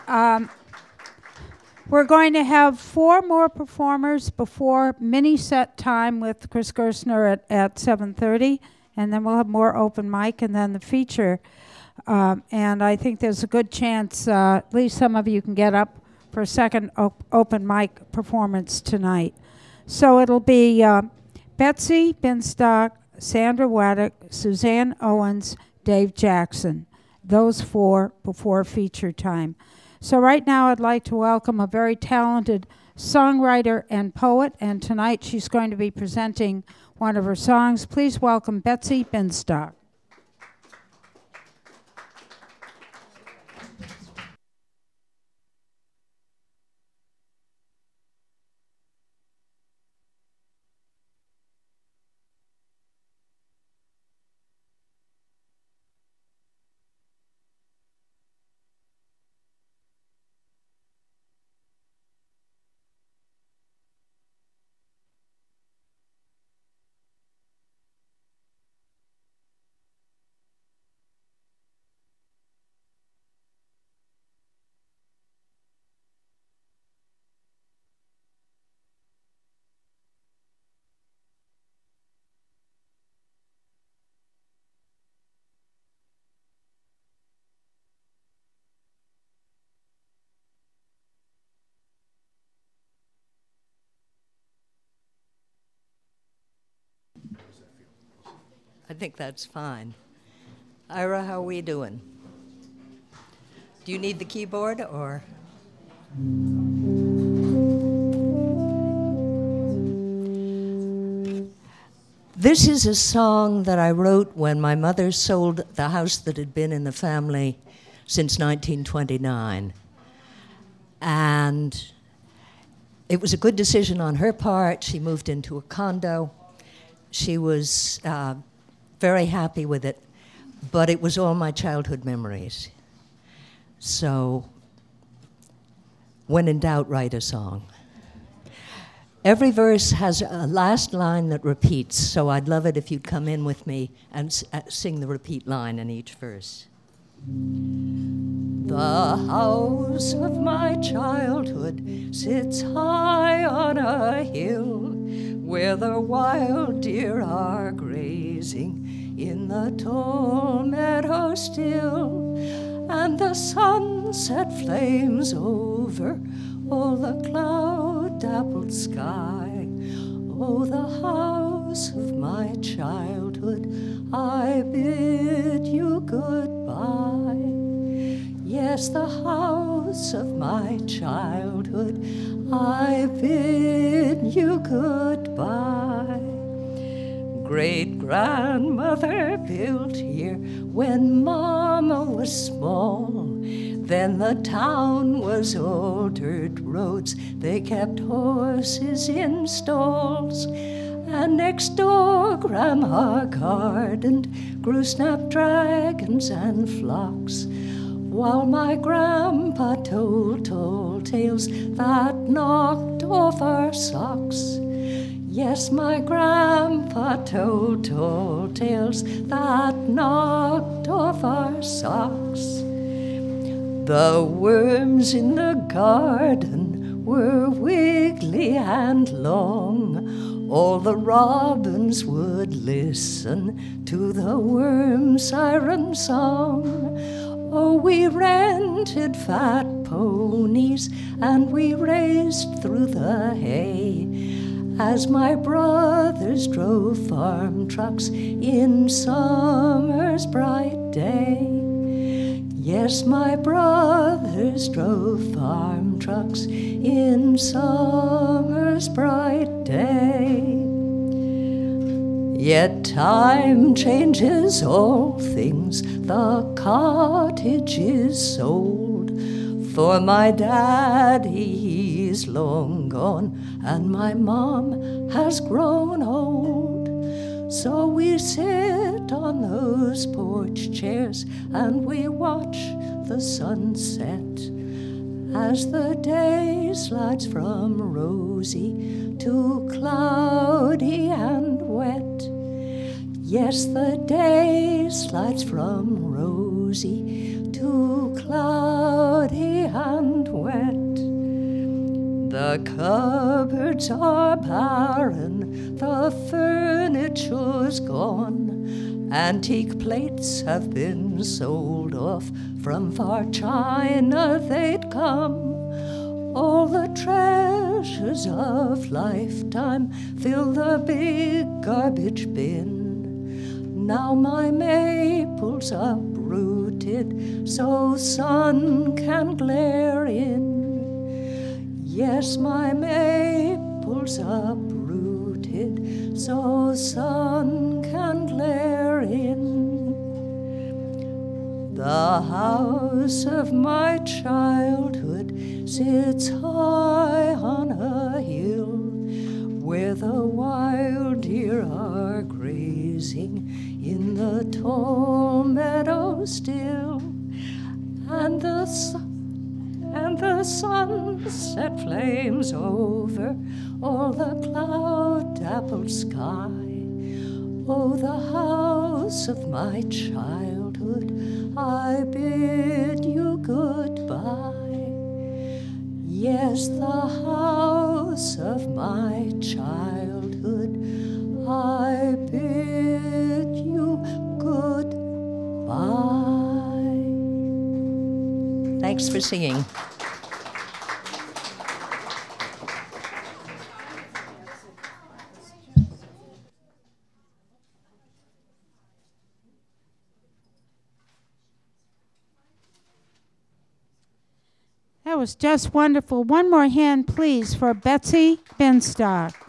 We're going to have 4 more performers before mini set time with Chris Gerstner at 7:30, and then we'll have more open mic and then the feature. And I think there's a good chance at least some of you can get up for a second open mic performance tonight. So it'll be Betsy Binstock, Sandra Waddick, Suzanne Owens, Dave Jackson. Those 4 before feature time. So right now I'd like to welcome a very talented songwriter and poet, and tonight she's going to be presenting one of her songs. Please welcome Betsy Binstock. I think that's fine. Ira, how are we doing? Do you need the keyboard or? This is a song that I wrote when my mother sold the house that had been in the family since 1929. And it was a good decision on her part. She moved into a condo. She was very happy with it, but it was all my childhood memories. So, when in doubt, write a song. Every verse has a last line that repeats, so I'd love it if you'd come in with me and sing the repeat line in each verse. The house of my childhood sits high on a hill, where the wild deer are grazing in the tall meadow still, and the sunset flames over all the cloud-dappled sky. Oh, the house of my childhood, I bid you goodbye. Yes, the house of my childhood, I bid you goodbye. Great-grandmother built here when Mama was small. Then the town was all dirt roads. They kept horses in stalls. And next door Grandma gardened, grew snapdragons and phlox, while my grandpa told tall tales that knocked off our socks. Yes, my grandpa told tall tales that knocked off our socks. The worms in the garden were wiggly and long. All the robins would listen to the worm siren song. Oh, we rented fat ponies and we raced through the hay, as my brothers drove farm trucks in summer's bright day. Yes, my brothers drove farm trucks in summer's bright day. Yet time changes all things, the cottage is sold, for my daddy, he's long gone, and my mom has grown old. So we sit on those porch chairs and we watch the sunset as the day slides from rosy to cloudy and wet. Yes, the day slides from rosy to cloudy and The cupboards are barren, the furniture's gone, antique plates have been sold off, from far China they'd come. All the treasures of lifetime fill the big garbage bin. Now my maple's uprooted so sun can glare in. Yes, my maple's uprooted so sun can glare in. The house of my childhood sits high on a hill, where the wild deer are grazing in the tall meadow still, and the sunset flames over all the cloud-dappled sky. Oh, the house of my childhood, I bid you goodbye. Yes, the house of my childhood, I bid you goodbye. Thanks for singing. That was just wonderful. One more hand, please, for Betsy Binstock.